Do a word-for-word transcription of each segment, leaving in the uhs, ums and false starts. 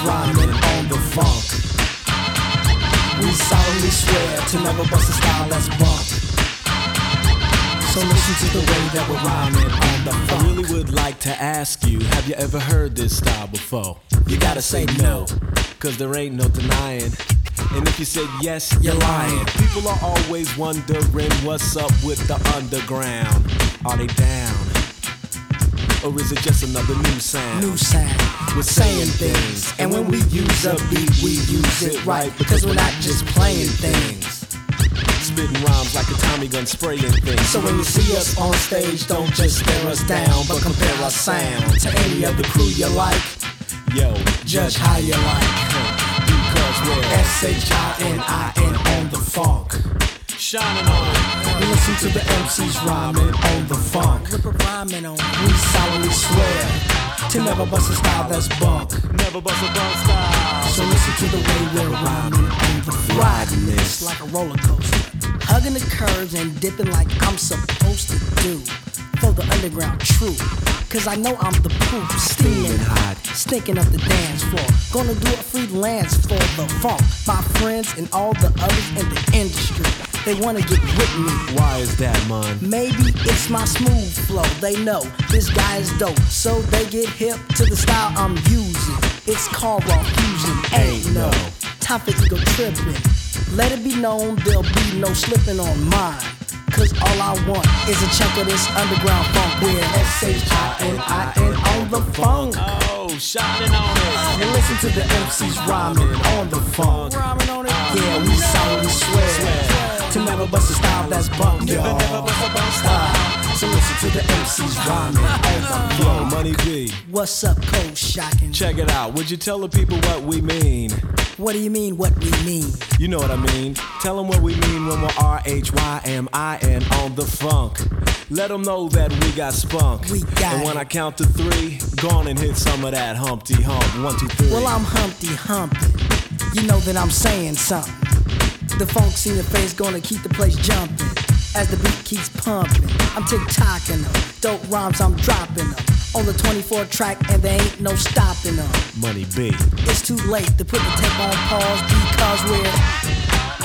rhyming on the funk. We solemnly swear to never bust a style that's bunk. So listen to the way that we're rhyming on the funk. I really would like to ask you, have you ever heard this style before? You gotta say no, cause there ain't no denying. And if you said yes, you're lying. People are always wondering what's up with the underground. Are they down? Or is it just another new sound? New sound. We're saying things. And when we use a beat, we use it right. Because we're not just playing things. Spitting rhymes like a Tommy gun spraying things. So when you see us on stage, don't just stare us down, but compare our sound to any other crew you like. Yo, judge how you like. Because we're S H I N I N on the funk. Shining on. We listen to the M Cs rhyming on the funk. We solemnly swear to never bust a style that's bunk. Never bust a bunk style. So listen to the way we're rhyming on the funk. Riding this like a roller coaster, hugging the curves and dipping like I'm supposed to do. For the underground truth, cause I know I'm the proof. Steaming hot, stinking up the dance floor. Gonna do it freelance for the funk. My friends and all the others in the industry, they wanna get with me. Why is that, man? Maybe it's my smooth flow. They know this guy is dope, so they get hip to the style I'm using. It's called raw fusion. Ain't no time for ego tripping. Let it be known there'll be no slipping on mine. Cause all I want is a chunk of this underground funk. We're S H I N I N on the funk. Oh, shining on it. And listen to the M Cs rhyming on the funk. Rhyming on it. Yeah, we solemnly swear, swear to never bust a style that's bunk, y'all. Never bust a bunk style. So listen to the M Cs rhyming on the funk. Yo, Money B. What's up, Cold Shocking? Check it out. Would you tell the people what we mean? What do you mean, what we mean? You know what I mean. Tell them what we mean when we're R H Y M I N on the funk. Let them know that we got spunk. We got And when it. I count to three, go on and hit some of that Humpty Hump. One, two, three. Well, I'm Humpty Humping. You know that I'm saying something. The funk's in your face gonna keep the place jumping. As the beat keeps pumping, I'm tick-tocking them. Dope rhymes, I'm dropping them. On the twenty-four track and there ain't no stopping them. Money B. It's too late to put the tape on pause because we're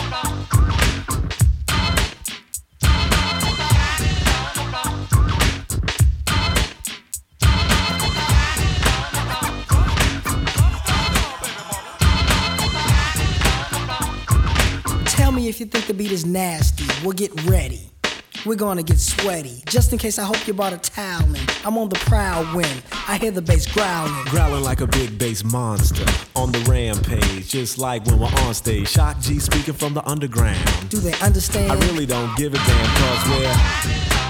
Tell me if you think the beat is nasty. We'll get ready. We're gonna get sweaty. Just in case, I hope you brought a towel in. I'm on the prowl when I hear the bass growling. Growling like a big bass monster on the rampage, just like when we're on stage. Shock G speaking from the underground. Do they understand? I really don't give a damn cause we're